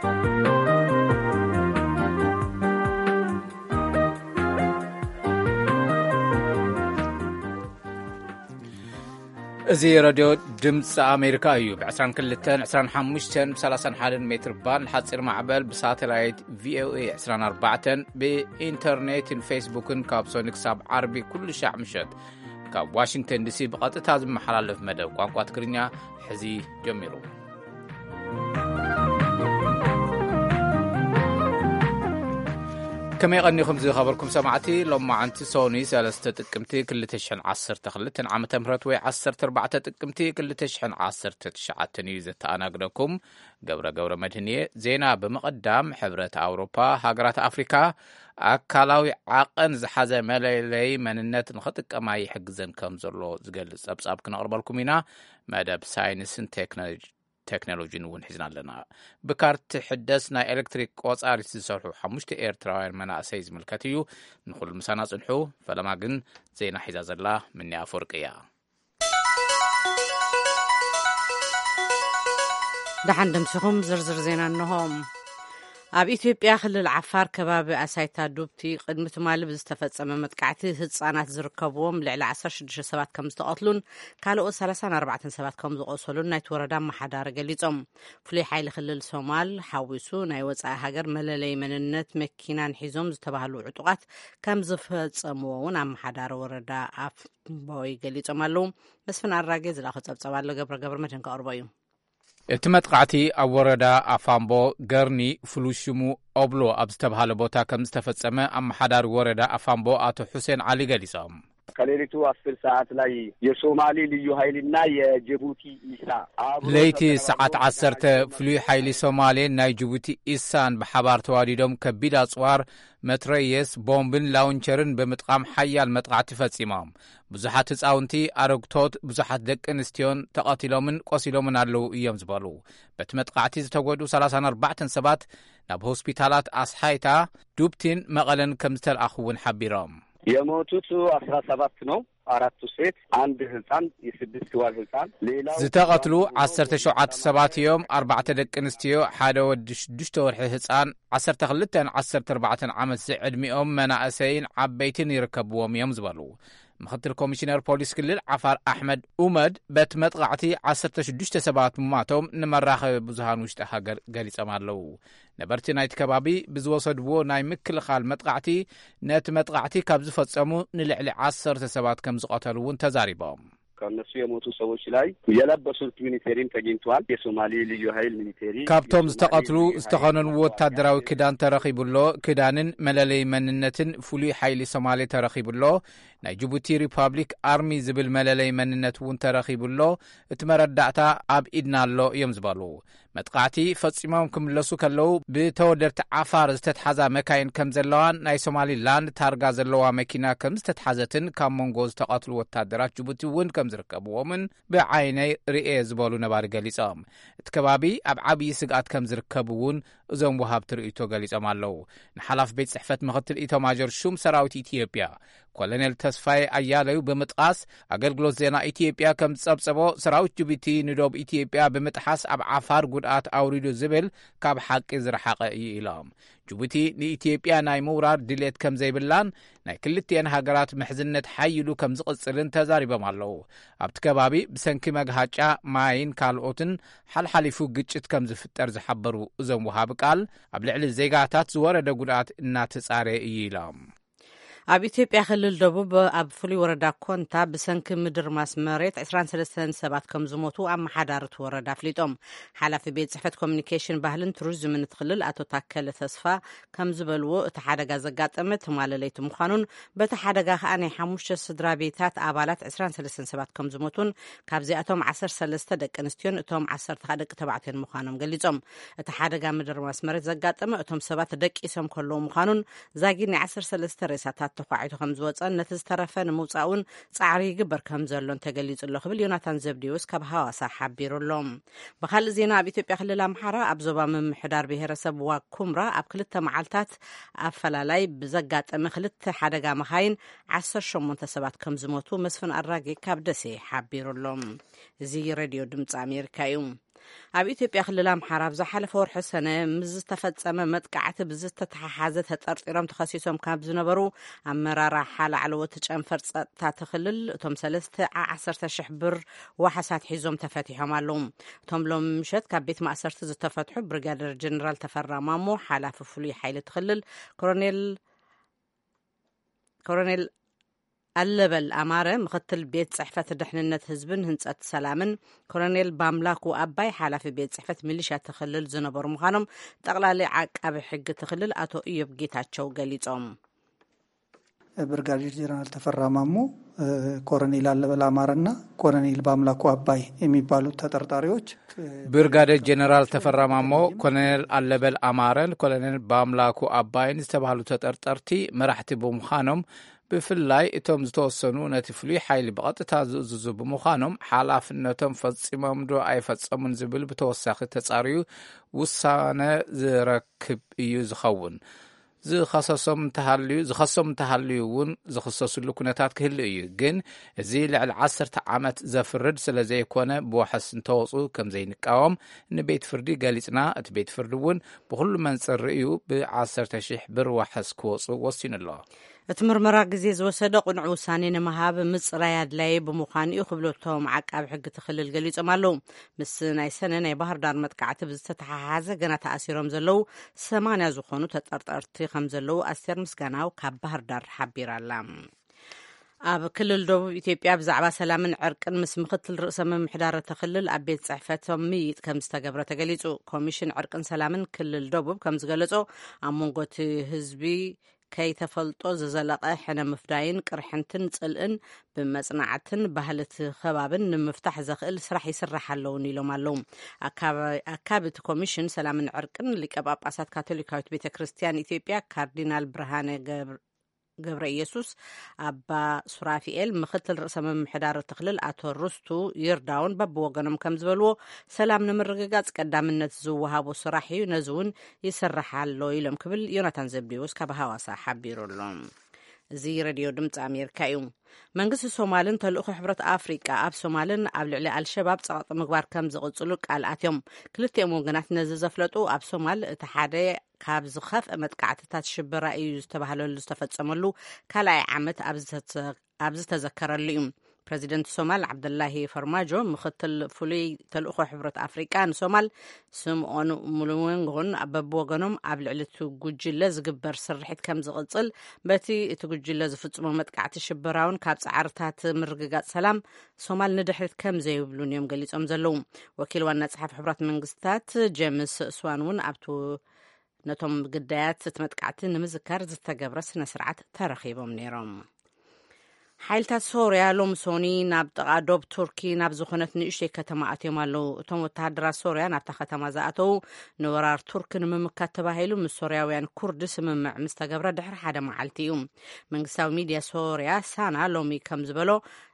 እዚ ሬድዮ ድምፂ ኣሜሪካ እዩ ብ22 25 31 ሜትር ባንድ ሓፂር ማዕበል ብሳተላይት ቪኦኤ 24 ብኢንተርኔትን ፌስቡክን ካብ ሶኒ ክሳብ ዓርቢ ኩሉ ሻዕ ምሸት ካብ ዋሽንግተን ዲሲ ብቐጥታ ዝመሓላለፍ መደብ ቋንቋ ትግርኛ ሕዚ ጀሚሩ። كما يغنيكم زي خبركم سمعتي لما عنت سوني 3 ጥቅምቲ 2012 ዓመተ ምህረት ወይ 14 ጥቅምቲ 2019 እዩ ዘተኣናግደኩም ገብረ መድህንየ ዜና በመቀዳም ሕብረት አውሮፓ ሃገራት አፍሪካ አካላዊ ዓቀን ዝሓዘ መለለይ መንነት ንኽጥቀማ ይሕግዘን ከም ዘሎ ዝገልጽ ጸብጻብ ክነቅርበልኩም ኢና መደብ ሳይንስን ቴክኖሎጂን እውን ሒዝና ኣለና ብካርት ሕደስ ናይ ኤሌክትሪክ ቆጻሪት ዝሰርሑ 5 ኤርትራውያን መናእሰይ ዝምልከት እዩ ንኹሉ ምሳና ጽንሑ ፈለማ ግን ዜና ሒዛ ዘላ ምንያ አፈወርቅያ دحن دمسخم زرزر زينا النهم ኣብ ኢትዮጵያ ክልል ዓፋር ከባቢ ኣሳይታ ዱብቲ ቅድሚ ትማሊ ብዝተፈጸመ መጥቃዕቲ ህጻናት ዝርከብዎም ልዕሊ 16 ሰባት ከም ዝተቐትሉን ካልኦት 34 ሰባት ከም ዝቆሰሉን ናይቲ ወረዳ መሓዳር ገሊጾም ፍሉይ ሓይሊ ክልል ሶማል ሓዊሱ ናይ ወጻኢ ሃገር መለለይ መንነት መኪናን ሒዞም ዝተባሃሉ ዕጡቃት ከም ዝፈጸምዎ እውን ኣብ መሓዳር ወረዳ ኣፍቦይ ገሊጾም ኣለዉ መስፍን ኣራጌ ዝላኸ ጸብጸብ ኣሎ ገብረ መድህን ከቕርቦ እዩ እቲ መጥቃዕቲ ኣብ ወረዳ ኣፋምቦ ገርኒ ፍሉሽሙ ኦብሎ ኣብ ዝተባሃለ ቦታ ከም ዝተፈጸመ ኣብ መሓዳሪ ወረዳ ኣፋምቦ አቶ ሁሴን ዓሊ ገሊጾም ከሌሊቱ 10 ሰዓት ላይ የሶማሊ ልዩ ኃይልና የጅቡቲ ኢሳ ለይቲ ሰዓት 10 ፍሉይ ኃይሊ ሶማሌ ናይ ጅቡቲ ኢሳን በሓባር ተዋዲዶም ከቢድ ኣጽዋር መትረየስ ቦምብን ላውንቸርን በመጥቃም ሓያል መጥቃዕቲ ፈጺሞም ብዙሓት ህጻውንቲ ኣረግቶት ብዙሓት ደቂ ኣንስትዮን ተቐቲሎምን ቆሲሎምን ኣለዉ እዮም ዝበሉ በቲ መጥቃዕቲ ዝተጎዱ 34 ሰባት ናብ ሆስፒታላት ኣስሓይታ ዱብቲን መቐለን ከም ዝተልኣኹውን ሓቢሮም የሞቱት 17 ነው 4 ሴት አንድ ህፃን የ6 ወር ህፃን ሌላው ዝተቀትሉ 17 ሰባት እዮም 4 ደቂ ኣንስትዮ ሓደ ወዲ 6 ወርሒ ህፃን 12 14 ዓመት ዕድሚኦም መናእሰይን ዓበይትን ይርከብዎም እዮም ዝበሉ ምክትል ኮሚሽነር ፖሊስ ክልል ዓፋር ኣሕመድ ኡመድ በት መጥቃዕቲ 16 ሰባት ማቶም ንመራኸቢ ብዙሃን ውሽጢ ሃገር ገሊጾም ኣለዉ ነበርቲ ናይቲ ከባቢ ብዝወሰድዎ ናይ ምክልኻል መጥቃዕቲ ነቲ መጥቃዕቲ ካብ ዝፈጸሙ ንልዕሊ 10 ሰባት ከም ዝቀተሉ እውን ተዛሪቦም ከነሱ የሞቱ ሰዎች ላይ የለበሱት ሚሊተሪም ተገኝቷል የሶማሊ ልዩ ኃይል ሚሊተሪ ካብቶም ዝተቀትሉ ዝተኸነኑ ወታደራዊ ክዳን ተረኺቡሎ ክዳንን መለለይ መንነትን ፍሉይ ኃይሊ ሶማሌ ተረኺቡሎ ናይ ጅቡቲ ሪፐብሊክ አርሚ ዝብል መለለይ መንነት እውን ተረኺቡሎ እቲ መረዳእታ ኣብ ኢድና ኣሎ እዮም ዝበሉ መጥቃዕቲ ፈጺሞም ክምለሱ ከለዉ ብተወደርቲ ዓፋር ዝተተሓዛ መካይን ከም ዘለዋን ናይ ሶማሊላንድ ታርጋ ዘለዋ መኪና ከም ዝተተሓዘትን ካብ መንጎ ዝተቐትሉ ወታደራት ጅቡቲ እውን ከም ዝርከብዎምን ብዓይነይ ርኤ ዝበሉ ነባሪ ገሊጾም እቲ ከባቢ ኣብ ዓብዪ ስግኣት ከም ዝርከቡ እውን እዞም ወሃብቲ ርእይቶ ገሊጾም ኣለዉ ንሓላፍ ቤት ጽሕፈት ምክትል ኢታማዦር ሹም ሰራዊት ኢትዮጵያ ኮሎኔል ተስፋይ አያሌው በመጥቃስ አገልግሎት ዜና ኢትዮጵያ ከም ጸብጸቦ ሰራዊት ጅቡቲ ንዶብ ኢትዮጵያ በመጥሓስ ኣብ ዓፋር ጉድኣት አውሪዱ ዝብል ካብ ሓቂ ዝረሓቐ እዩ ኢሎም ጅቡቲ ንኢትዮጵያ ናይ ምውራር ድሌት ከም ዘይብላን ናይ ክልቲአን ሃገራት ምሕዝነት ሓይሉ ከም ዝቕጽልን ተዛሪቦም ኣለዉ ኣብቲ ከባቢ ብሰንኪ መግሃጫ ማይን ካልኦትን ሓልሓሊፉ ግጭት ከም ዝፍጠር ዝሓበሩ እዞም ወሃቢ ቃል ኣብ ልዕሊ ዜጋታት ዝወረደ ጉድኣት እናተጻረየ እዩ ኢሎም ኣብ ኢትዮጵያ ክልል ደቡብ ኣብ ፍሉይ ወረዳ ኮንታ ብሰንኪ ምድር ማስ መሬት 23 ሰባት ከም ዝሞቱ ኣብ መሓዳርት ወረዳ ፍሊጦም ሓላፊ ቤት ጽሕፈት ኮሚኒኬሽን ባህልን ቱሪዝምን ክልል ኣቶ ታከለ ተስፋ ከም ዝበልዎ እቲ ሓደጋ ዘጋጠመ ተማለለይቲ ምዃኑን በቲ ሓደጋ ከዓ ናይ 5 ስድራ ቤታት ኣባላት 23 ሰባት ከም ዝሞቱን ካብዚኣቶም 13 ደቂ ኣንስትዮን እቶም 10 ደቂ ተባዕትዮን ምዃኖም ገሊጾም እቲ ሓደጋ ምድር ማስ መሬት ዘጋጠመ እቶም ሰባት ደቂሶም ከለዉ ምዃኑን ዛጊድ ናይ 13 ሬሳታት ተኳዒቱ ከም ዝወፀን ነቲ ዝተረፈ ንምውፃኡን ጻዕሪ ይግበር ከም ዘሎን ተገሊጹ ኣሎ ክብል ዮናታን ዘብዲዮስ ካብ ሃዋሳ ሓቢሩሎም ብኻልእ ዜና ኣብ ኢትዮጵያ ክልል ኣምሓራ ኣብ ዞባ ምምሕዳር ብሄረሰብ ዋግ ኩምራ ኣብ 2 መዓልታት ኣፈላላይ ብዘጋጠመ 2 ሓደጋ መኻይን 18 ሰባት ከም ዝሞቱ መስፍን ኣራጌ ካብ ደሴ ሓቢሩሎም እዚ ሬድዮ ድምፂ ኣሜሪካ እዩ ኣብ ኢትዮጵያ ክልል ኣምሓራ ብዝሓለፈ ወርሒ ሰነ ምስ ዝተፈጸመ መጥቃዕቲ ብዝተተሓሓዘ ተጠርጢሮም ተኸሲሶም ካብ ዝነበሩ ኣመራርሓ ላዕለዎት ጨንፈር ፀጥታ ትኽልል እቶም 10,000 ብር ዋሓሳት ሒዞም ተፈቲሖም ኣለዉ። እቶም ሎም ምሸት ካብ ቤት ማእሰርቲ ዝተፈትሑ ብሪጋደር ጀነራል ተፈራ ማሞ ሓላፊ ፍሉይ ሓይሊ ትኽልል ኮሎኔል ኣለበል ኣማረ ምክትል ቤት ጽሕፈት ድሕንነት ህዝብን ህንጸት ሰላምን ኮሎኔል ባምላኩ ኣባይ ሓላፊ ቤት ጽሕፈት ሚሊሻ ትኽልል ዝነበሩ ምዃኖም ጠቕላሊ ዓቃቢ ሕጊ ትኽልል አቶ ኢዮብ ጌታቸው ገሊጾም። ብርጋዴር ጀነራል ተፈራ ማሞ፣ ኮሎኔል ኣለበል አማረና ኮሎኔል ባምላኩ አባይ የሚባሉት ተጠርጣሪዎች ብርጋዴር ጀነራል ተፈራ ማሞ፣ ኮሎኔል ኣለበል አማረን ኮሎኔል ባምላኩ አባይን ዝተባሃሉ ተጠርጠርቲ መራሕቲ ብምዃኖም ብፍላይ እቶም ዝተወሰኑ ነቲ ፍሉይ ሓይሊ ብቐጥታ ዝእዝዙ ብምዃኖም ሓላፍነቶም ፈጺሞም ዶ ኣይፈጸሙን ዝብል ብተወሳኺ ተጻርዩ ውሳነ ዝረክብ እዩ ዝኸውን። ዝኸሰሶም እንተሃልዩ እውን ዝኽሰሱሉ ኩነታት ክህሉ እዩ። ግን እዚ ልዕሊ 10 ዓመት ዘፍርድ ስለ ዘይኮነ ብዋሕስ እንተወፁ ከም ዘይንቃወም ንቤት ፍርዲ ገሊጽና። እቲ ቤት ፍርዲ እውን ብኩሉ መንጽር ርኢዩ ብ10,000 ብር ዋሕስ ክወፁ ወሲኑ ኣሎ። እቲ ምርመራ ግዜ ዝወሰደ ቁኑዕ ውሳኔ ንምሃብ ምጽራይ ኣድላይ ብምዃኑ እዩ ክብለቶም ዓቃቢ ሕጊ ትኽልል ገሊጾም ኣለዉ። ምስ ናይ ሰነ ናይ ባህር ዳር መጥቃዕቲ ብዝተተሓሓዘ ገና ተኣሲሮም ዘለዉ 80 ዝኾኑ ተጠርጠርቲ ከም ዘለዉ ኣስቴር ምስጋናው ካብ ባህር ዳር ሓቢራ ኣላ። ኣብ ክልል ደቡብ ኢትዮጵያ ብዛዕባ ሰላምን ዕርቅን ምስ ምክትል ርእሰ ምምሕዳር ተኽልል ኣብ ቤት ጽሕፈቶም ምይጥ ከም ዝተገብረ ተገሊጹ። ኮሚሽን ዕርቅን ሰላምን ክልል ደቡብ ከም ዝገለጾ ኣብ መንጎቲ ህዝቢ ከይተፈልጦ ዝዘለቐ ሕነ ምፍዳይን ቅርሕንትን ጽልእን ብመጽናዕትን ባህልቲ ከባብን ንምፍታሕ ዘኽእል ስራሕ ይስራሕ ኣለውን ኢሎም ኣለዉ። ኣካብ እቲ ኮሚሽን ሰላምን ዕርቅን ሊቀ ጳጳሳት ካቶሊካዊት ቤተ ክርስቲያን ኢትዮጵያ ካርዲናል ብርሃነ ገብረ ኢየሱስ ኣባ ሱራፊኤል ምክትል ርእሰ ምምሕዳር ትኽልል ኣቶ ርስቱ ይርዳውን በብወገኖም ከም ዝበልዎ ሰላም ንምርግጋጽ ቀዳምነት ዝወሃቦ ስራሕ እዩ፣ ነዚ እውን ይስራሕ ኣሎ ኢሎም ክብል ዮናታን ዘብዴዎስ ካብ ሃዋሳ ሓቢሩሎም። እዚ ሬድዮ ድምፂ ኣሜሪካ እዩ። መንግስቲ ሶማልን ተልእኮ ሕብረት ኣፍሪቃ ኣብ ሶማልን ኣብ ልዕሊ ኣልሸባብ ፀቕጢ ምግባር ከም ዝቕጽሉ ቃልኣት እዮም። ክልቲኦም ወገናት ነዚ ዘፍለጡ ኣብ ሶማል እቲ ሓደ ካብ ዝኸፍአ መጥቃዕትታት ሽበራ እዩ ዝተባሃለሉ ዝተፈጸመሉ ካልኣይ ዓመት ኣብ ዝተዘከረሉ እዩ። ፕረዚደንት ሶማል ዓብደላሂ ፈርማጆ ምክትል ፍሉይ ተልእኮ ሕብረት ኣፍሪቃ ንሶማል ስምዖን ሙሉወንጎን በብወገኖም ኣብ ልዕሊ እቲ ጉጅለ ዝግበር ስርሒት ከም ዝቕጽል በቲ እቲ ጉጅለ ዝፍጽሞ መጥቃዕቲ ሽበራውን ካብ ጻዕርታት ምርግጋጽ ሰላም ሶማል ንድሕሪት ከም ዘይብሉን እዮም ገሊጾም ዘለዉ። ወኪል ዋና ጸሓፊ ሕብረት መንግስታት ጄምስ ስዋን እውን ኣብቲ ነቶም ግዳያት እቲ መጥቃዕቲ ንምዝካር ዝተገብረ ስነ ስርዓት ተረኺቦም ነይሮም። ሓይልታት ሶርያ ሎም ሶኒ ናብ ጥቓ ዶብ ቱርኪ ናብ ዝኾነት ንእሽተይ ከተማ ኣትዮም ኣለዉ። እቶም ወተሃደራት ሶርያ ናብታ ከተማ ዝኣተዉ ንወራር ቱርክ ንምምካት ተባሂሉ ምስ ሶርያውያን ኩርዲ ስምምዕ ምስ ተገብረ ድሕሪ ሓደ መዓልቲ እዩ። መንግስታዊ ሚድያ ሶርያ ሳና ሎሚ ከም ዝበሎ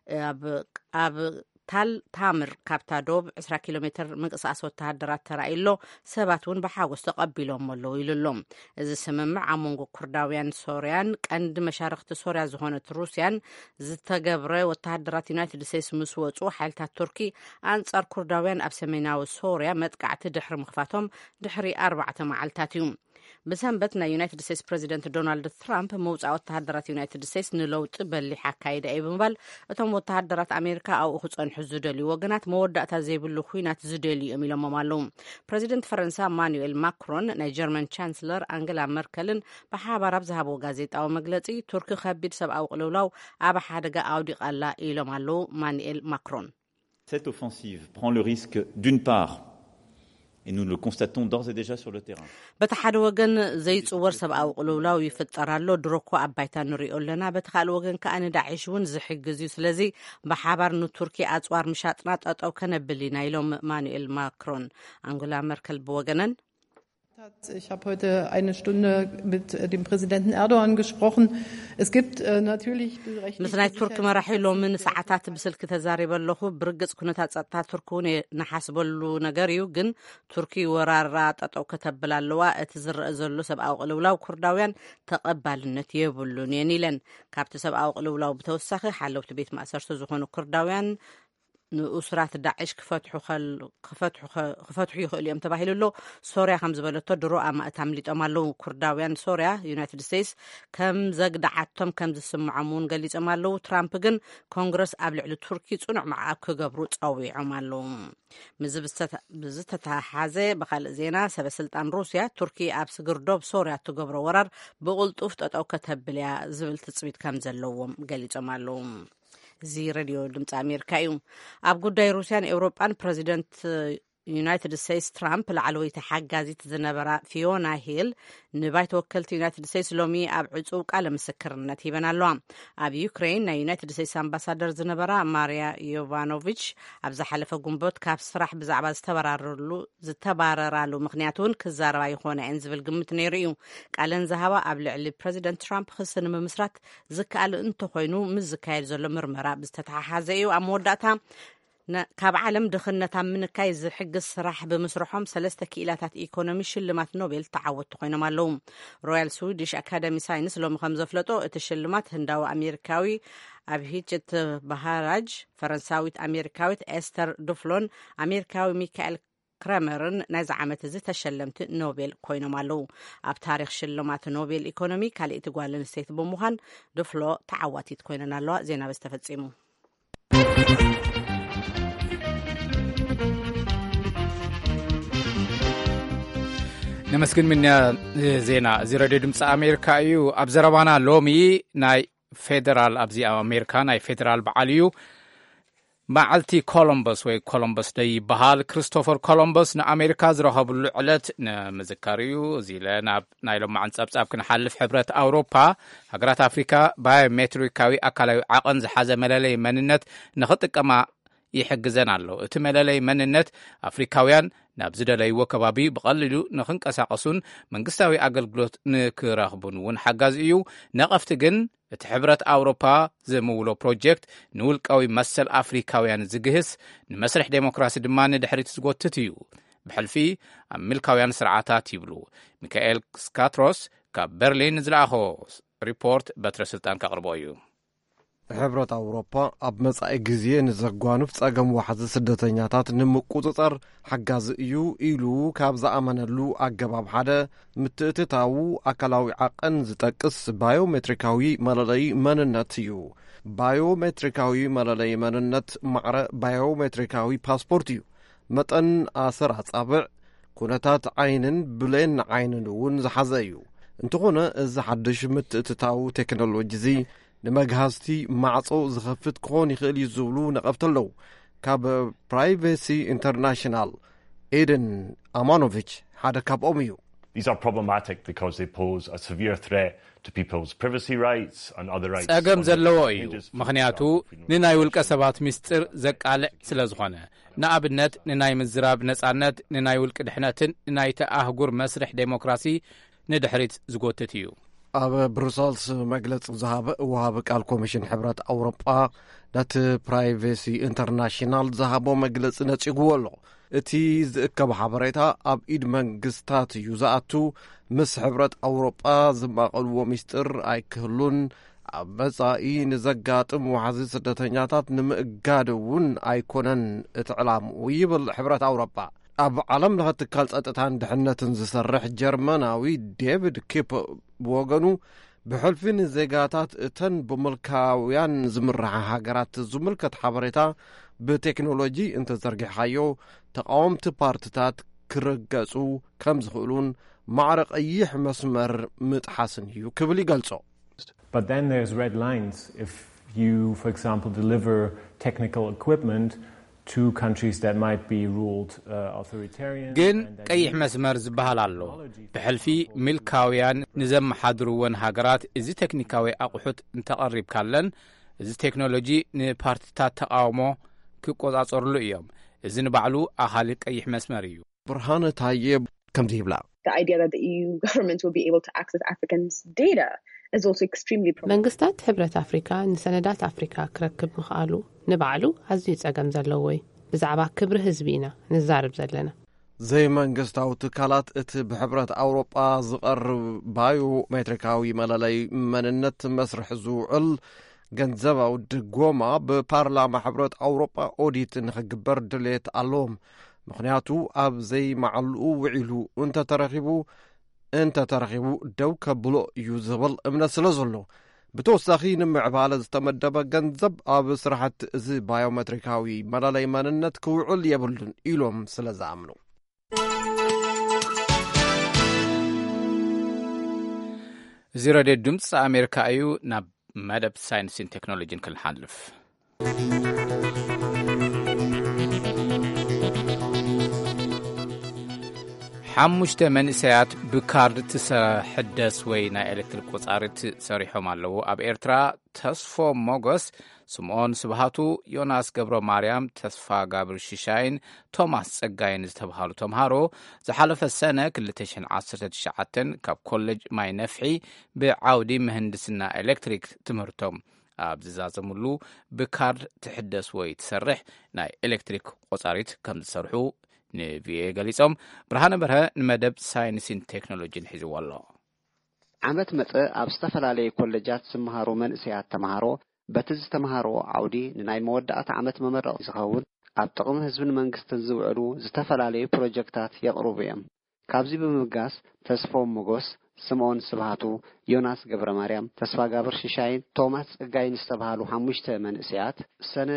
ኣብ ታል ታምር ካብታ ዶብ 20 ኪሎ ሜትር ምንቅስቃስ ወተሃደራት ተራእዩሎ ሰባት እውን ብሓጎስ ተቐቢሎም ኣለዉ ኢሉሎም። እዚ ስምምዕ ኣብ መንጎ ኩርዳውያን ሶርያን ቀንዲ መሻርክቲ ሶርያ ዝኾነት ሩስያን ዝተገብረ ወተሃደራት ዩናይትድ ስቴትስ ምስ ወፁ ሓይልታት ቱርኪ ኣንጻር ኩርዳውያን ኣብ ሰሜናዊ ሶርያ መጥቃዕቲ ድሕሪ ምኽፋቶም ድሕሪ 4 መዓልታት እዩ። ብሰንበት ናይ ዩናይትድ ስቴትስ ፕሬዚደንት ዶናልድ ትራምፕ መውፃእ ወተሃደራት ዩናይትድ ስቴትስ ንለውጢ በሊሕ ኣካይዳ እዩ ብምባል እቶም ወተሃደራት ኣሜሪካ ኣብኡ ክጸንሑ ዝደልዩ ወገናት መወዳእታ ዘይብሉ ኩናት ዝደልዩ እዮም ኢሎሞም ኣለዉ። ፕሬዚደንት ፈረንሳ ማኑኤል ማክሮን ናይ ጀርመን ቻንስለር አንገላ መርከልን ብሓባር ኣብ ዝሃብዎ ጋዜጣዊ መግለጺ ቱርኪ ከቢድ ሰብኣዊ ቅልውላው ኣብ ሓደጋ ኣውዲቓላ ኢሎም ኣለዉ። ማኑኤል ማክሮን Cette offensive prend le risque d'une part et nous le constatons d'ores et déjà sur le terrain. በቲ ሓደ ወገን ዘይጽወር ሰብኣዊ ቅልውላው ይፍጠር ኣሎ ድሮኮ ኣብ ባይታ ንሪኦ ኣለና። በቲ ካልእ ወገን ከዓ ንዳዕሽ እውን ዝሕግዝ እዩ። ስለዚ ብሓባር ንቱርኪ ኣጽዋር ምሻጥና ጠጠው ከነብል ኢና ኢሎም ማኑኤል ማክሮን። አንጉላ መርከል ብወገነን Ich habe heute eine Stunde mit dem Präsidenten Erdogan gesprochen. Es gibt natürlich ምስ ናይ ቱርክ መራሒ ሎሚ ንሰዓታት ብስልኪ ተዛሪበ ኣለኹ። ብርግጽ ኩነታት ጸጥታ ቱርክ እውን ንሓስበሉ ነገር እዩ። ግን ቱርኪ ወራራ ጠጠው ከተብል ኣለዋ። እቲ ዝረአ ዘሎ ሰብኣዊ ቅልውላው ኩርዳውያን ተቐባልነት የብሉን እየን ኢለን። ካብቲ ሰብኣዊ ቅልውላው ብተወሳኺ ሓለውቲ ቤት ማእሰርቲ ዝኾኑ ኩርዳውያን ንኡስራት ዳዕሽ ክፈትሑ ይኽእሉ እዮም ተባሂሉሎ ሶርያ ከም ዝበለቶ ድሮ ኣማእት ኣምሊጦም ኣለዉ። ኩርዳውያን ሶርያ ዩናይትድ ስቴትስ ከም ዘግዳዓቶም ከም ዝስምዖም እውን ገሊፆም ኣለዉ። ትራምፕ ግን ኮንግረስ ኣብ ልዕሊ ቱርኪ ጽኑዕ ማዕቀብ ክገብሩ ጸዊዖም ኣለዉ። ብዝተተሓሓዘ ብካልእ ዜና ሰበስልጣን ሩስያ ቱርኪ ኣብ ስግርዶብ ሶርያ ትገብሮ ወራር ብቕልጡፍ ጠጠው ከተብል እያ ዝብል ትፅቢት ከም ዘለዎም ገሊፆም ኣለዉ። እዚ ሬድዮ ድምፂ ኣሜሪካ እዩ። ኣብ ጉዳይ ሩስያን ኤውሮጳን ፕረዚደንት ዩናይትድ ስቴትስ ትራምፕ ላዕለወይቲ ሓጋዚት ዝነበራ ፊዮና ሂል ንባይተ ወከልቲ ዩናይትድ ስቴትስ ሎሚ ኣብ ዕፁብ ቃለ ምስክርነት ሂበን ኣለዋ። ኣብ ዩክሬን ናይ ዩናይትድ ስቴትስ ኣምባሳደር ዝነበራ ማርያ ዮቫኖቪች ኣብ ዝሓለፈ ጉንቦት ካብ ስራሕ ብዛዕባ ዝተባረራሉ ምክንያት እውን ክዛረባ ይኾነ እየን ዝብል ግምት ነይሩ እዩ። ቃለን ዝሃባ ኣብ ልዕሊ ፕረዚደንት ትራምፕ ክስ ንምምስራት ዝከኣል እንተኮይኑ ምስ ዝካየድ ዘሎ ምርመራ ብዝተተሓሓዘ እዩ። ኣብ መወዳእታ ካብ ዓለም ድኽነት ኣብ ምንካይ ዝሕግዝ ስራሕ ብምስርሖም 3 ክኢላታት ኢኮኖሚ ሽልማት ኖቤል ተዓወቱ ኮይኖም ኣለዉ። ሮያል ስዊዲሽ ኣካደሚ ሳይንስ ሎሚ ከም ዘፍለጦ እቲ ሽልማት ህንዳዊ ኣሜሪካዊ ኣብሂጅ ባህራጅ፣ ፈረንሳዊት ኣሜሪካዊት ኤስተር ዱፍሎን ኣሜሪካዊ ሚካኤል ክረመርን ናይዚ ዓመት እዚ ተሸለምቲ ኖቤል ኮይኖም ኣለዉ። ኣብ ታሪክ ሽልማት ኖቤል ኢኮኖሚ ካልእቲ ጓል ኣንስተይቲ ብምዃን ዱፍሎ ተዓዋቲት ኮይነን ኣለዋ። ዜና በስተፈጺሙ ነመስግን ምንያ ዜና እዚ ሬድዮ ድምፂ ኣሜሪካ እዩ። ኣብ ዘረባና ሎሚ ናይ ፌደራል ኣብዚ ኣሜሪካ ናይ ፌደራል በዓል እዩ። መዓልቲ ኮሎምበስ ወይ ኮሎምበስ ደይ ይበሃል። ክሪስቶፈር ኮሎምበስ ንኣሜሪካ ዝረኸብሉ ዕለት ንምዝካር እዩ። እዚ ናብ ናይ ሎማዓን ጸብጻብ ክንሓልፍ ሕብረት ኣውሮፓ ሃገራት ኣፍሪካ ባዮሜትሪካዊ ኣካላዊ ዓቐን ዝሓዘ መለለይ መንነት ንኽጥቀማ ይሕግዘን ኣሎ። እቲ መለለይ መንነት ኣፍሪካውያን ናብ ዝደለይዎ ከባቢ ብቐሊሉ ንኽንቀሳቐሱን መንግስታዊ ኣገልግሎት ንክረኽቡን እውን ሓጋዝ እዩ። ነቐፍቲ ግን እቲ ሕብረት ኣውሮፓ ዘምውሎ ፕሮጀክት ንውልቃዊ መሰል ኣፍሪካውያን ዝግህስ ንመስርሕ ዴሞክራሲ ድማ ንድሕሪት ዝጎትት እዩ። ብሕልፊ ኣብ ምልካውያን ስርዓታት ይብሉ። ሚካኤል ስካትሮስ ካብ በርሊን ዝለኣኾ ሪፖርት በትረ ስልጣን ከቕርቦ እዩ። ሕብረት ኣውሮፓ ኣብ መጻኢ ግዜ ንዘጓኑፍ ጸገም ዋሕዚ ስደተኛታት ንምቁፅጻር ሓጋዚ እዩ ኢሉ ካብ ዝኣመነሉ ኣገባብ ሓደ ምትእትታው ኣካላዊ ዓቐን ዝጠቅስ ባዮሜትሪካዊ መለለይ መንነት እዩ። ባዮሜትሪካዊ መለለይ መንነት ማዕረ ባዮሜትሪካዊ ፓስፖርት እዩ። መጠን ኣስር ኣጻብዕ ኩነታት ዓይንን ብሌን ዓይንን እውን ዝሓዘ እዩ። እንተኾነ እዚ ሓድሽ ምትእትታው ቴክኖሎጂ እዚ ንመግሃዝቲ ማዕጾ ዝኸፍት ክኾን ይኽእል እዩ ዝብሉ ነቐፍቲ ኣለዉ። ካብ ፕራይቬሲ ኢንተርናሽናል ኤደን ኣማኖቪች ሓደ ካብኦም እዩ። ጸገም ዘለዎ እዩ። ምኽንያቱ ንናይ ውልቀ ሰባት ምስጢር ዘቃልዕ ስለ ዝኾነ፣ ንኣብነት ንናይ ምዝራብ ነጻነት፣ ንናይ ውልቂ ድሕነትን ንናይቲ ኣህጉር መስርሕ ዴሞክራሲ ንድሕሪት ዝጎትት እዩ። ኣብ ብሩሰልስ መግለፂ ዝሃበ ወሃቢ ቃል ኮሚሽን ሕብረት ኣውሮጳ ነቲ ፕራይቬሲ ኢንተርናሽናል ዝሃቦ መግለፂ ነጺግዎ ኣሎ። እቲ ዝእከብ ሓበሬታ ኣብ ኢድ መንግስታት እዩ ዝኣቱ። ምስ ሕብረት ኣውሮጳ ዝማቐልዎ ምስጢር ኣይክህሉን። ኣብ መጻኢ ንዘጋጥም ዋሕዚ ስደተኛታት ንምእጋድ እውን ኣይኮነን እቲ ዕላምኡ ይብል ሕብረት ኣውሮጳ። ኣብ ዓለም ለኸ ትካል ጸጥታን ድሕነትን ዝሰርሕ ጀርመናዊ ዴቪድ ኪፕ ብወገኑ ብሕልፊ ንዜጋታት እተን ብምልካውያን ዝምርሓ ሃገራት ዝምልከት ሓበሬታ ብቴክኖሎጂ እንተዘርጊሕኻዮ ተቃወምቲ ፓርቲታት ክርገጹ ከም ዝኽእሉን ማዕረ ቀይሕ መስመር ምጥሓስን እዩ ክብል ይገልጾ። But then there's red lines if you, for example, deliver technical equipment to countries that might be ruled authoritarian. ግን ቀይሕ መስመር ዝበሃል ኣሎ። ብሕልፊ ሚልካውያን ንዘመሓድርወን ሃገራት እዚ ቴክኒካዊ ኣቑሑት እንተቐሪብካለን እዚ ቴክኖሎጂ ንፓርቲታት ተቃውሞ ክቆጻጸርሉ እዮም። እዚ ንባዕሉ ኣኻሊ ቀይሕ መስመር እዩ። ብርሃነ ታየ ከምዚ ይብላ። The idea that the EU government will be able to access Africans' data is also extremely problematic. መንግስታት ሕብረት ኣፍሪካ ንሰነዳት ኣፍሪካ ክረክብ ምኽኣሉ ንባዕሉ ኣዝዩ ጸገም ዘለዎ እዩ። ብዛዕባ ክብሪ ህዝቢ ኢና ንዛርብ ዘለና። ዘይመንግስታዊ ትካላት እቲ ብሕብረት ኣውሮጳ ዝቐርብ ባዮሜትሪካዊ መለለይ መንነት መስርሕ ዝውዕል ገንዘባዊ ድጎማ ብፓርላማ ሕብረት ኣውሮጳ ኦዲት ንኽግበር ድሌት ኣለዎም። ምክንያቱ ኣብ ዘይመዓልኡ ውዒሉ እንተተረኺቡ ደው ከብሎ እዩ ዝብል እምነት ስለ ዘሎ ብተወሳኺ ንምዕባለ ዝተመደበ ገንዘብ ኣብ ስራሕቲ እዚ ባዮሜትሪካዊ መለለይ መንነት ክውዕል የብሉን ኢሎም ስለ ዝኣምኑ እዚ ሬድዮ ድምፂ ኣሜሪካ እዩ። ናብ መደብ ሳይንስን ቴክኖሎጂን ክንሓልፍ ሓሙሽተ መንእሰያት ብካርድ ትሕደስ ወይ ናይ ኤሌክትሪክ ቆጻሪት ሰሪሖም ኣለዉ። ኣብ ኤርትራ ተስፎ ሞጎስ፣ ስምዖን ስብሃቱ፣ ዮናስ ገብረ ማርያም፣ ተስፋ ጋብር ሽሻይን ቶማስ ጸጋይን ዝተብሃሉ ተምሃሮ ዝሓለፈ ሰነ 2019 ካብ ኮሌጅ ማይ ነፍሒ ብዓውዲ ምህንድስና ኤሌክትሪክ ትምህርቶም ኣብ ዝዛዘሙሉ ብካርድ ትሕደስ ወይ ትሰርሕ ናይ ኤሌክትሪክ ቆጻሪት ከም ዝሰርሑ ንቪኦኤ ገሊጾም ብርሃነ በርሀ ንመደብ ሳይንስን ቴክኖሎጂን ሒዝዎ ኣሎ። ዓመት መጽእ ኣብ ዝተፈላለየ ኮሌጃት ዝመሃሩ መንእሰያት ተምሃሮ በቲ ዝተምሃሮ ዓውዲ ንናይ መወዳእታ ዓመት መመረቂ ዝኸውን ኣብ ጥቕሚ ህዝብን መንግስትን ዝውዕሉ ዝተፈላለዩ ፕሮጀክታት የቕርቡ እዮም። ካብዚ ብምብጋስ ተስፎም ሞጎስ፣ ስምዖን ስብሃቱ፣ ዮናስ ገብረ ማርያም፣ ተስፋ ጋብር ሽሻይን፣ ቶማስ ጸጋይን ዝተብሃሉ 5 መንእሰያት ሰነ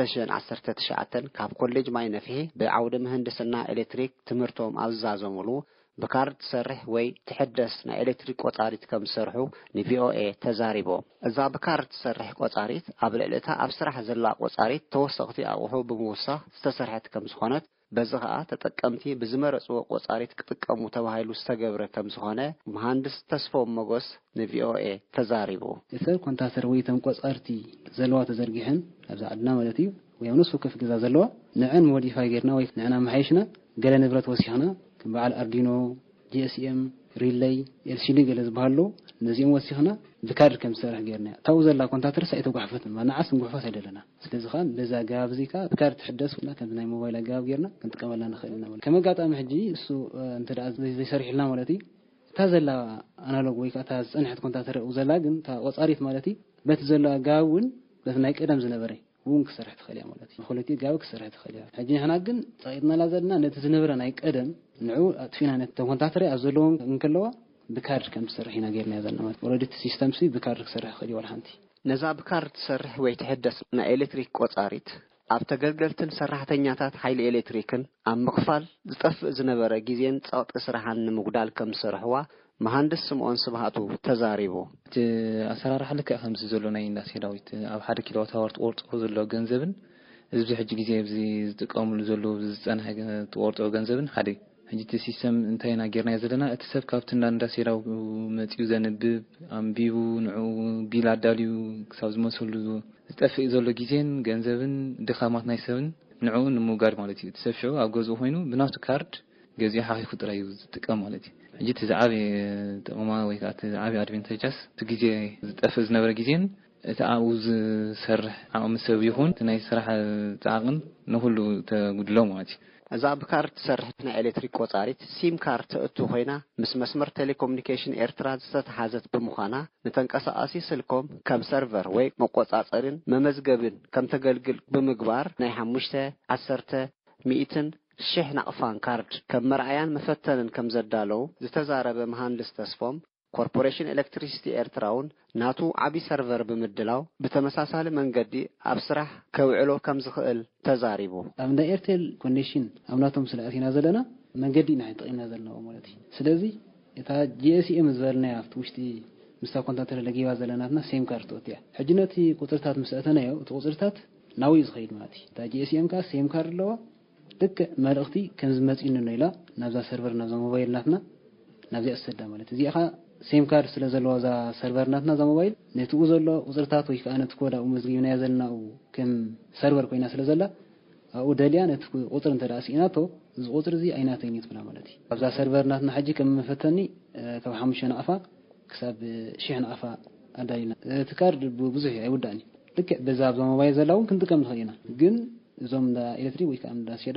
2019 ካብ ኮሌጅ ማይ ነፍሒ ብዓውዲ ምህንድስና ኤሌክትሪክ ትምህርቶም ኣብ ዝዛዘሙሉ ብካርድ ትሰርሕ ወይ ትሕደስ ናይ ኤሌክትሪክ ቆጻሪት ከም ዝሰርሑ ንቪኦኤ ተዛሪቦም። እዛ ብካርድ ትሰርሕ ቆጻሪት ኣብ ልዕልታ ኣብ ስራሕ ዘላ ቆጻሪት ተወሰኽቲ ኣቑሑ ብምውሳኽ ዝተሰርሐት ከም ዝኾነት በዚ ከዓ ተጠቀምቲ ብዝመረጽዎ ቆጻሪት ክጥቀሙ ተባሂሉ ዝተገብረ ከም ዝኾነ መሃንድስ ተስፎም ሞጎስ ንቪኦኤ ተዛሪቡ። እተር ኮንታክተር ወይ ተም ቆጻርቲ ዘለዋ ተዘርጊሕን ኣብዛ ዓድና ማለት እዩ ወይ ንሱ ከፍ ገዛ ዘለዋ ንዕን ሞዲፋይ ጌርና ወይ ንዕና መሓይሽና ገለ ንብረት ወሲኽና ከም በዓል አርዲኖ ጂኤስኤም ሪሌይ ኤልሲዲ ገለ ዝበሃሉ ነዚኦም ወሲኽና ብካርድ ከም ዝሰርሕ ጌርና ታው ዘላ ኮንታክተር ሳይተ ጉሕፈት ማናዓስ ጉሕፈት አይደለና። ስለዚህ ኻን በዛ ጋብ ዚካ ብካርድ ትሕደስና ከም ናይ ሞባይል ጋብ ጌርና ክንጥቀመላ ንኽእልና ማለት ከመጋጣሚ ሕጂ እሱ እንተዳ ዘይሰርሕልና ማለት እዩ ታዘላ አናሎግ ወይ ካታ ጽንሕት ኮንታክተር ዘላ ግን ታ ቆጻሪት ማለት እዩ በት ዘላ ጋውን በት ናይ ቀደም ዝነበረ ውን ክሰርሕ ትኸልያ ማለት እዩ ኾለቲ ጋብ ክሰርሕ ትኸልያ ሕጂ ንሕና ግን ጻይድና ላዘልና ነቲ ዝነበረ ናይ ቀደም ንዑ አጥፊና ነቲ ኮንታክተር ኣዘለዎም እንከለዋ ብካርድ ከም ዝሰርሕና ጌርና ያዘና ማለት ኦልሬዲ ሲስተም ሲ ብካርድ ክሰርሕ ኸልዩ ወልሓንቲ ነዛ ብካርድ ትሰርሕ ወይ ትሕደስ ናይ ኤሌክትሪክ ቆጻሪት ኣብ ተገልገልትን ሰራሕተኛታት ሓይሊ ኤሌክትሪክን ኣብ ምኽፋል ዝጠፍእ ዝነበረ ግዜን ጸቕጢ ስራሕን ንምጉዳል ከም ዝሰርሕዋ መሃንድስ ስምዖን ስብሃቱ ተዛሪቡ። እቲ ኣሰራርሓ ልክዕ ከምዚ ዘሎ ናይ ኢንዳስትሪ ዳዊት ኣብ 1 ኪሎዋት ኣወር ትቆርጾ ዘሎ ገንዘብን እዚ ሕጂ ግዜ ኣብዚ ዝጥቀምሉ ዘሎ ዝጸንሐ ትቆርጾ ገንዘብን ሓደ ሕጂ እቲ ሲስተም እንታይና ጌርና ዘለና እቲ ሰብ ካብቲ ኢንዳስትሪ መጽኡ ዘንብብ ኣንቢቡ ንዑ ቢል ኣዳልዩ ክሳብ ዝመስሉ ዝጠፍእ ዘሎ ግዜን ገንዘብን ድኻማት ናይ ሰብን ንዑ ንምውጋድ ማለት እዩ። እቲ ሰብ ሽዑ ኣብ ገዝኡ ኮይኑ ብናቱ ካርድ ገዚኡ ሓኺፉ ጥራይ ዝጥቀም ማለት እዩ። ሕጂ እቲ ዝዓበየ ጥቕማ ወይ ከዓ እቲ ዝዓበየ ኣድቫንቴጅስ እቲ ግዜ ዝጠፍእ ዝነበረ ግዜን እቲ ኣብኡ ዝሰርሕ ዓቕሚ ሰብ ይኹን እቲ ናይ ስራሕ ጻቕን ንኹሉ ተጉድሎ ማለት እዩ። እዛ ብካርድ ትሰርሕ ናይ ኤሌክትሪክ ቆጻሪት ሲም ካርድ እቱ ኮይና ምስ መስመር ቴሌኮሙኒኬሽን ኤርትራ ዝተተሓዘት ብምዃና ንተንቀሳቃሲ ስልኮም ከም ሰርቨር ወይ መቆጻጸርን መመዝገብን ከም ተገልግል ብምግባር ናይ 5 10 100 ሽሕ ናቕፋን ካርድ ከም መርኣያን መፈተንን ከም ዘዳለው ዝተዛረበ መሃንድስ ተስፎም ኮርፖሬሽን ኤሌክትሪሲቲ ኤርትራውን ናቱ ዓቢ ሰርቨር ብምድላው ብተመሳሳሊ መንገዲ ኣብ ስራሕ ከውዕሎ ከም ዝኽእል ተዛሪቡ። ኣብ ናይ ኤርቴል ኮኔክሽን ኣብናቶም ስለኣቲና ዘለና መንገዲ ናይ ጥቕምና ዘለና ማለት እዩ። ስለዚ እታ ጂኤስኤም ዝበልና ኣብቲ ውሽጢ ምስታ ኮንታክተር ለጊባ ዘለናትና ሴም ካርድ ወጥያ ሕጂ ነቲ ቁጥርታት ምስኣተናዮ እቲ ቁጥርታት ናዊ ዝኸይድ ማለት እዩ። እታ ጂኤስኤም ካ ሴም ካርድ ኣለዋ ልክዕ መልእኽቲ ከም ዝመጽእኒ ነው ኢላ ናብዛ ሰርቨር ናብዛ ሞባይል ናትና ናብዚ ኣሰዳ ማለት እዚ ኢኻ ሴም ካርድ ስለ ዘለዋ ዛ ሰርቨር ናትና ዛ ሞባይል ነትኡ ዘሎ ቁጽርታት ወይ ከዓ ነቲ ኮድ ኣብ መዝጊብና ያዘልና ከም ሰርቨር ኮይና ስለ ዘላ ኣብኡ ደልያ ነቲ ቁጽር እንተዳእሲናቶ እዚ ቁጽር እዚ ኣይናተኝ ትብላ ማለት እዩ። ኣብዛ ሰርቨር ናትና ሕጂ ከም መፈተኒ ካብ 5 ናቕፋ ክሳብ 1000 ናቕፋ ኣዳሊና እቲ ካርድ ብዙሕ ኣይውዳእኒ ልክዕ በዛ ኣብዛ ሞባይል ዘላውን ክንጥቀም ንኽእል ኢና ግን እዞም ዳ ኤሌክትሪክ ወይ ከዓ ዳ ሴዳው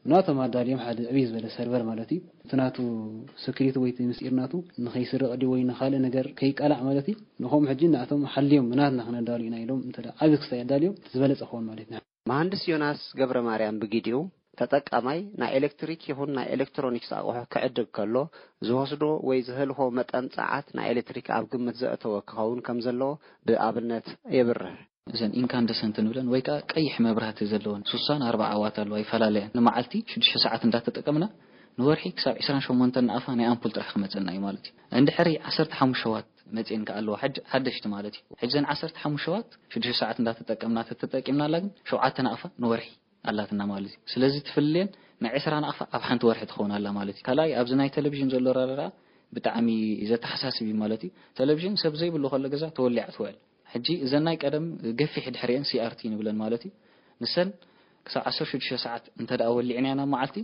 ናቶም ኣዳልዮም ሓደ ዕብይ ዝበለ ሰርቨር ማለት እዩ ትናቱ ሴኩሪቲ ወይ ምስጢርናቱ ንኸይስረቕ ዲ ወይ ንኻልእ ነገር ከይቃላዕ ማለት እዩ ንኾም ሕጂ ናቶም ሓልዮም ናትና ክነዳልዩ ኢና ኢሎም እንተ ዓብይ ክስታይ ኣዳልዮም ዝበለፀ ኾን ማለት እዩ መሃንድስ ዮናስ ገብረ ማርያም ብጊዲኡ ተጠቃማይ ናይ ኤሌክትሪክ ይኹን ናይ ኤሌክትሮኒክስ ኣቑሑ ክዕድግ ከሎ ዝወስዶ ወይ ዝህልሆ መጠን ፀዓት ናይ ኤሌክትሪክ ኣብ ግምት ዘእተወ ክኸውን ከም ዘለዎ ብኣብነት የብርህ እዘን ኢንካንደሰንት ንብለን ወይ ከዓ ቀይሕ መብራህቲ ዘለዎን 64 ዋት ኣለዋ ይፈላለያን ንመዓልቲ 6 ሰዓት እንዳተጠቀምና ንወርሒ ክሳብ 28 ንኣፋ ናይ ኣምፑል ጥራሕ ክመፀና እዩ ማለት እዩ እንድሕሪ 15 ዋት መፅን ከኣለዎ ሓደሽቲ ማለት እዩ ሕጅን 15 ዋት 6 ሰዓት እንዳተጠቀምና ተጠቂምና ላግን 7 ንኣፋ ንወርሒ ኣላትና ማለት እዩ ስለዚ ትፍልልን ናይ 20 ንኣፋ ኣብ ሓንቲ ወርሒ ትኸውን ኣላ ማለት እዩ ካላይ ኣብዚ ናይ ቴሌቪዥን ዘሎ ረራ ብጣዕሚ ዘተሓሳስብ ማለት እዩ ቴሌቪዥን ሰብ ዘይብሉ ከለ ገዛ ተወሊዕ ትውዕል ሕጂ እዘናይ ቀደም ገፊሕ ድሕሪየን ሲአርቲ ንብለን ማለት እዩ ንሰን ክሳብ 16 ሰዓት እንተደኣ ወሊዕና ኢና መዓልቲ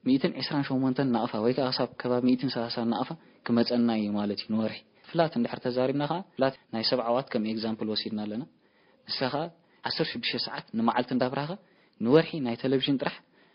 128 ንኣፋ ወይ ከዓ ክሳብ ከባቢ 130 ንኣፋ ክመፀና እዩ ማለት እዩ ንወርሒ ፍላት እንድሕር ተዛሪብና ከዓ ፍላት ናይ 7 ዋት ከም ኤግዛምፕል ወሲድና ኣለና ንስኻ 16 ሰዓት ንመዓልቲ እንዳብራኸ ንወርሒ ናይ ቴሌቪዥን ጥራሕ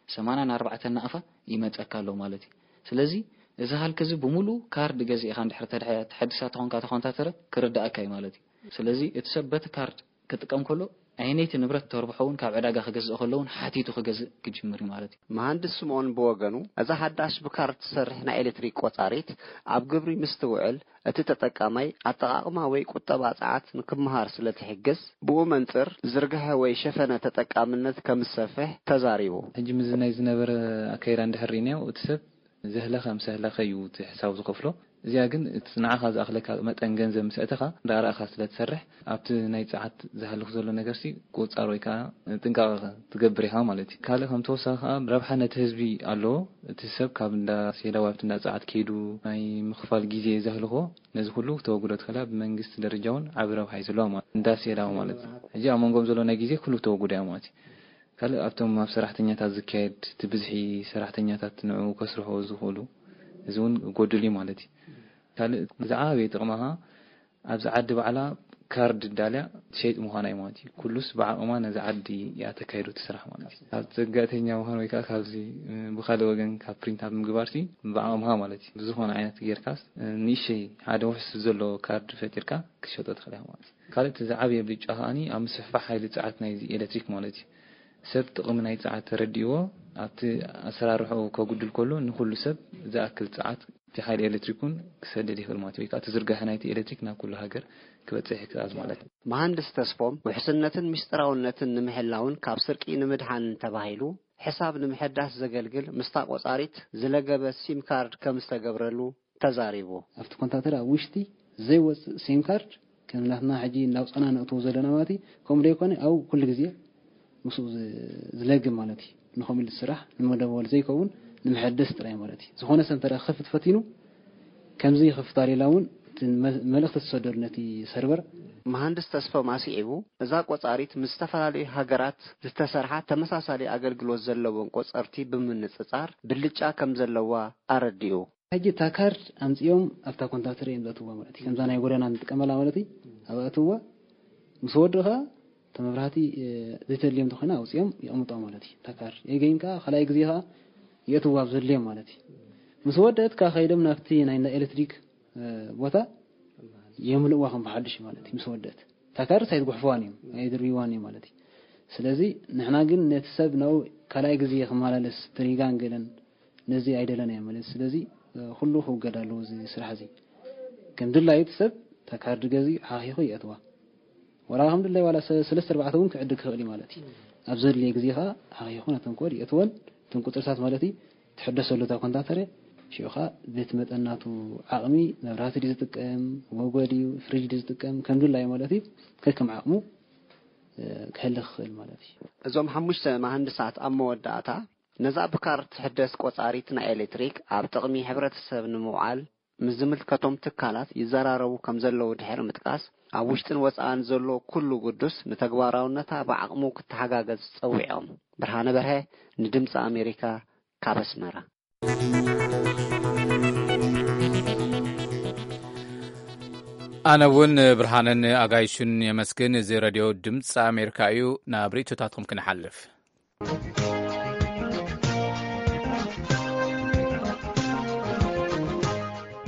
84 ንኣፋ ይመፀካ ኣሎ ማለት እዩ ስለዚ እዚ ሃልከዚ ብሙሉ ካርድ ገዚእኻ እንድሕር ተሕድሳት ተኾንካ ተረ ክርዳእካ እዩ ማለት እዩ ስለዚ እትሰበት ካርድ ክጥቀም ከሎ ዓይነይቲ ንብረት ተርብሑን ካብ ዕዳጋ ክገዝእ ከለውን ሓቲቱ ክገዝእ ክጅምር ማለት እዩ መሃንድስ ስምዖን ብወገኑ እዛ ሓዳሽ ብካርድ ትሰርሕ ናይ ኤሌክትሪክ ቆፃሪት ኣብ ግብሪ ምስ ትውዕል እቲ ተጠቃማይ ኣጠቃቅማ ወይ ቁጠባ ፀዓት ንክምሃር ስለትሕግዝ ብኡ መንፅር ዝርግሐ ወይ ሸፈነ ተጠቃምነት ከም ዝሰፍሕ ተዛሪቡ ሕጂ ምዝናይ ዝነበረ ኣካይዳ እንድሕሪናዮ እቲ ሰብ ዘህለኸ ምሰህለኸ እዩ ሕሳብ ዝከፍሎ እዚያ ግን ንዓኻ ዝኣኽለካ መጠን ገንዘብ ምስእተኻ ዳርኣኻ ስለትሰርሕ ኣብቲ ናይ ፀዓት ዝሃልኽ ዘሎ ነገርሲ ቁፃር ወይ ከዓ ጥንቃቐ ትገብር ኢኻ ማለት እዩ ካልእ ከም ተወሳኺ ከዓ ረብሓ ነቲ ህዝቢ ኣለዎ እቲ ሰብ ካብ እንዳ ሴላዊ ኣብቲ እንዳ ፀዓት ከይዱ ናይ ምኽፋል ግዜ ዘህልኾ ነዚ ኩሉ ተወግዶ ትኽእላ ብመንግስቲ ደረጃ እውን ዓብይ ረብሓ እዩ ዘለዎ ማለት እንዳ ሴላዊ ማለት እዩ ሕጂ ኣብ መንጎም ዘሎ ናይ ግዜ ኩሉ ተወግዶ እዩ ማለት እዩ ካልእ ኣብቶም ኣብ ሰራሕተኛታት ዝካየድ እቲ ብዝሒ ሰራሕተኛታት ንዑ ከስርሖ ዝኽእሉ እዚ እውን ጎድል እዩ ማለት እዩ ካልእ ዝዓበየ ጥቕምኻ ኣብዚ ዓዲ ባዕላ ካርድ ዳልያ ሸይጥ ምዃና እዩ ማለት እዩ ኩሉስ ብዓቕማ ነዚ ዓዲ እያ ተካይዱ ትስራሕ ማለት እዩ ኣብ ፀጋተኛ ምዃን ወይ ከዓ ካብዚ ብካልእ ወገን ካብ ፕሪንት ኣብ ምግባርሲ ብዓቕምኻ ማለት እዩ ብዝኾነ ዓይነት ጌርካስ ንእሽተይ ሓደ ውሕስ ዘሎ ካርድ ፈጢርካ ክሸጦ ትኽእል ኢኻ ማለት እዩ ካልእ እቲ ዝዓበየ ብልጫ ከዓኒ ኣብ ምስፍሕፋሕ ሓይሊ ፀዓት ናይ ኤሌክትሪክ ማለት እዩ ሰብ ጥቕሚ ናይ ፀዓት ተረዲእዎ ኣብቲ ኣሰራርሑ ከጉድል ከሎ ንኩሉ ሰብ ዝኣክል ፀዓት እቲ ሓይሊ ኤሌክትሪክን ክሰደድ ይኽእል ማለት ወይ ከዓ ትዝርጋሕ ናይቲ ኤሌክትሪክ ናብ ኩሉ ሃገር ክበፅሕ ይክእል ማለት እዩ መሃንድስ ተስፎም ውሕስነትን ምስጢራውነትን ንምሕላውን ካብ ስርቂ ንምድሓን ተባሂሉ ሕሳብ ንምሕዳስ ዘገልግል ምስታ ቆፃሪት ዝለገበ ሲም ካርድ ከም ዝተገብረሉ ተዛሪቡ ኣብቲ ኮንታክተር ኣብ ውሽጢ ዘይወፅእ ሲም ካርድ ከም ናትና ሕጂ እናውፅና ነእትዎ ዘለና ማለት እዩ ከምኡ ደይኮነ ኣብ ኩሉ ግዜ ምስኡ ዝለግም ማለት እዩ ንኸምሉ ስራሕ ንመደወል ዘይከውን ንምሕደስ ጥራይ ማለት እዩ ዝኾነ ሰብ ተራ ክፍት ፈቲኑ ከምዚ ይኽፍት አለላውን መልእኽቲ ተሰደዱ ነቲ ሰርቨር መሃንድስ ተስፋ ማሲዒቡ እዛ ቆፃሪት ምስ ዝተፈላለዩ ሃገራት ዝተሰርሓ ተመሳሳሊ ኣገልግሎት ዘለዎን ቆፀርቲ ብምንፅፃር ብልጫ ከም ዘለዋ ኣረዲኡ ሕጂ እታ ካርድ ኣምፂኦም ኣብታ ኮንታክተር እዮም ዘእትዋ ማለት እዩ ከምዛ ናይ ጎደና ንጥቀመላ ማለት እዩ ኣብ ኣእትዋ ምስ ወድኻ ተመብራህቲ ዘይተድልዮም ተኾይና ኣውፅኦም ይቕምጦም ማለት እዩ እታ ካርድ የገይምካ ካልኣይ ግዜ ከዓ የእትዋ ብዘድልዮም ማለት እዩ ምስ ወደእትካ ከይዶም ናብቲ ናይ ኤሌክትሪክ ቦታ የምልእዋ ከም ብሓድሽ ማለት እዩ ምስ ወደእት እታ ካርድ ሳይትጉሕፍዋን እዮም ኣይድርብዋን እዮም ማለት እዩ ስለዚ ንሕና ግን ነቲ ሰብ ነው ካልኣይ ግዜ ክመላለስ ትሪጋን ገለን ነዚ ኣይደለና እዮም ማለት ስለዚ ኩሉ ክውገድ ኣለዎ እዚ ስራሕ እዚ ከም ድላዩ እቲ ሰብ እታ ካርድ ገዚኡ ሓኺኹ የእትዋ ወላ አልሐምዱሊላህ ወላ 3-4 እውን ክዕድግ ክኽእል ማለት እዩ ኣብ ዘድልየ ግዜ ከዓ ሓኺኹ ነቶም ኮድ የእትወን እቶም ቁፅርታት ማለት እዩ ትሕደሰሉ እታ ኮንታክተር ሽኡኻ ቤት መጠናቱ ዓቕሚ መብራህቲ ዲ ዝጥቀም ወጎዲ ፍሪጅ ዲ ዝጥቀም ከም ድላዩ ማለት እዩ ከከም ዓቕሙ ክሕልኽ ክኽእል ማለት እዩ እዞም 5 መሃንድሳት ኣብ መወዳእታ ነዛ ብካርድ ትሕደስ ቆፃሪት ናይ ኤሌክትሪክ ኣብ ጥቕሚ ሕብረተሰብ ንምውዓል ምስ ዝምልከቶም ትካላት ይዘራረቡ ከም ዘለዉ ድሕሪ ምጥቃስ ኣብ ውሽጥን ወፃእን ዘሎ ኩሉ ቅዱስ ንተግባራውነታ ብዓቕሙ ክትሓጋገዝ ፀዊዖም ብርሃነ በርሀ ንድምፂ ኣሜሪካ ካብ ኣስመራ ኣነ እውን ብርሃንን ኣጋይሹን የመስግን እዚ ሬድዮ ድምፂ ኣሜሪካ እዩ ናብ ርእቶታትኩም ክንሓልፍ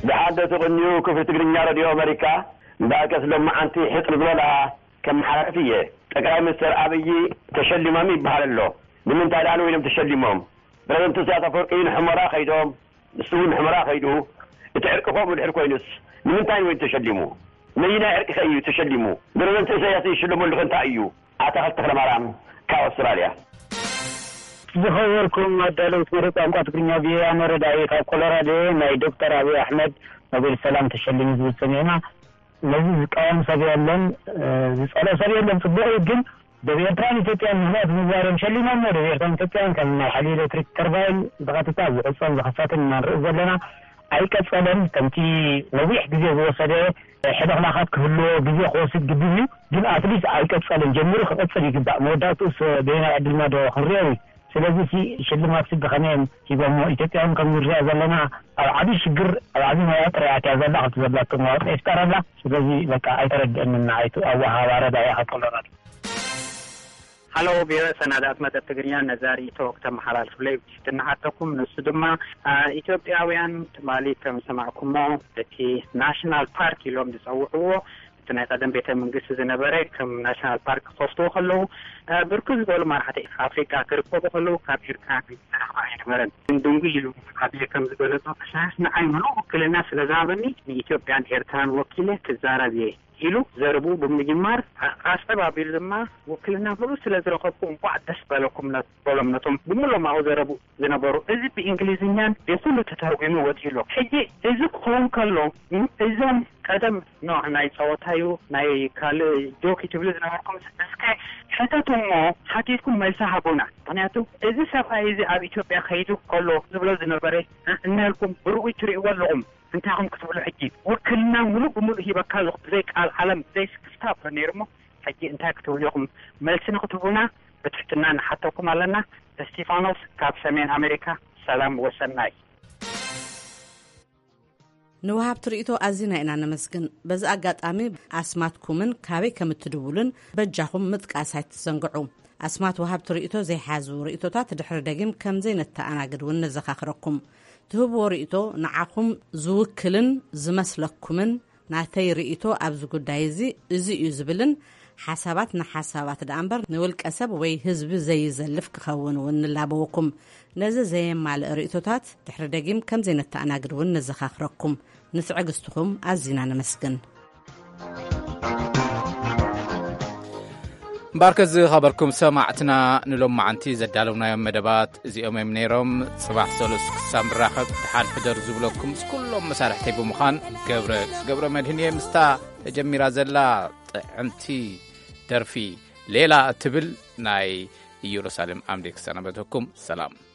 بحاجة تغنيو كفر تقرنيا راديو أمريكا باكس لما أنتي حقل بلا كم حرفية تقرأ مستر أبي تشلي مامي بحالله من تعالوا وينم تشلمهم لازم تساعد فرقين حمراء خيدهم السون حمراء خيدو تعرقهم والحركوينس من تاني وين تشلموا مينا عرق خيو تشلموا لازم تساعد يشلموا اللي كنت أيو أعتقد تخلى مرام كأستراليا زخوركم مدلو سورة أمقات كرنيا بيا مردائي كولورادو ناي دكتور أبي أحمد نبيل السلام تشلمي زي السمينا لذي قوام سبيلن زسألة سبيلن صبعي جن ببيرتان إثيوبيان هناك مزارم شلمهم ببيرتان إثيوبيان كان حليل إلكتريك ترباين بغاتتاز أصلا بخاصة من الرئيس لنا أي كتفلن تمتي نويح جزيه وصده حدا خلاقات كله جزيه خوصيت قديمي جن أتريس أي كتفلن جميل خطفل يقبع موداتوس بين عدل مادو خريوي ስለዚህ ሽልማት ሲበኸነም ሲበሞ ኢትዮጵያም ከምርያ ዘለና ኣብ ዓቢ ሽግር ኣብ ዓቢ ማያት ራያት ያዘላ ክትዘላቱ ማወቅ ይፍጠራላ ስለዚህ በቃ አይተረድእንና አይቱ አዋሃባ ረዳያ ሀቆለራል هلو بيا سنادات مدى تقريان نزاري توق تم حلال فلي تنحتكم نسدما إثيوبياويان تمالي كم سمعكم التي ناشنال بارك يلوم دسوحوه تنقدم بيت منقص زنبري كم ناشنال بارك خفتو خلو بركز قولوا مرحة أفريقيا كركو خلو كابير كابي سرحبا مرن دنقي يلو كابير كم زبالتو أساسنا عيمنو وكل الناس لزابني إثيوبيان إيرتان وكيلة تزارة دي إلو زربو بمجمار أسباب بالزما وكلنا فلوس لزرقكم بعد أسبالكم لطولمنتم بملو ما هو زربو زنبرو إذا بإنجليزيان يقولوا تترجموا وتيلو حجي إذا كون كلو إذا قدم نوع ناي صوتايو ناي كال دوكي تبلز نمركم سكاي حتى تمو حكيكم ما يسحبونا بنياتو إذا سافا إذا أبي إثيوبيا خيدو كلو زبلز نبري إنكم رؤي تري ولهم انتاهم كتبوا حجي وكلنا ملو بملو هي بكالو زي قال عالم زي سكستاف نيرمو حجي انتا كتبوا لكم ملسنا كتبونا بتحتنا نحطوكم علينا ستيفانوس كاب سمين أمريكا سلام وسناي نوهاب تريتو أزينا إنا نمسكن بز أقاطامي أسماتكمن كابي كمتدولن بجاهم متقاساي تسنقعو أسمات وهاب تريتو زي حازو ريتو تات دحر دقيم كم زين التأناقد ونزخاخركم تهبو رئيتو نعاكم زوكلن زمسلكمن ناتي رئيتو أبزو قدايزي إزي يزبلن حساباتنا حسابات الأنبر نولك أسب وي هزب زي زلفك خون ونلابوكم نزا زي مع الرئيتو تات تحر داقيم كم زين التأناقر ونزخاخركم نسعقستكم أزينا نمسكن باركز خبركم سمعتنا نلوم معنتي زدالونا يوم مدبات زي أمام نيروم صباح سولس كسام راخب تحال حدر زبلوكم كلهم مسارح تيبو مخان قبر مدهنية مستا جميرا زلا عنتي درفي ليلة تبل ناي يروسالم أمريك سنبتكم سلام